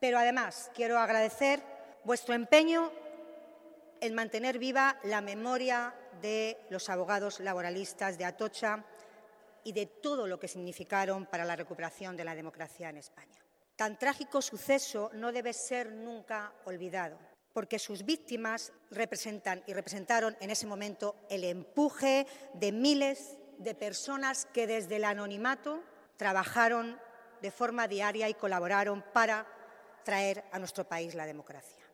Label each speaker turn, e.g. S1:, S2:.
S1: Pero además quiero agradecer vuestro empeño en mantener viva la memoria de los abogados laboralistas de Atocha y de todo lo que significaron para la recuperación de la democracia en España. Tan trágico suceso no debe ser nunca olvidado, porque sus víctimas representan y representaron en ese momento el empuje de miles de personas que desde el anonimato trabajaron de forma diaria y colaboraron para traer a nuestro país la democracia.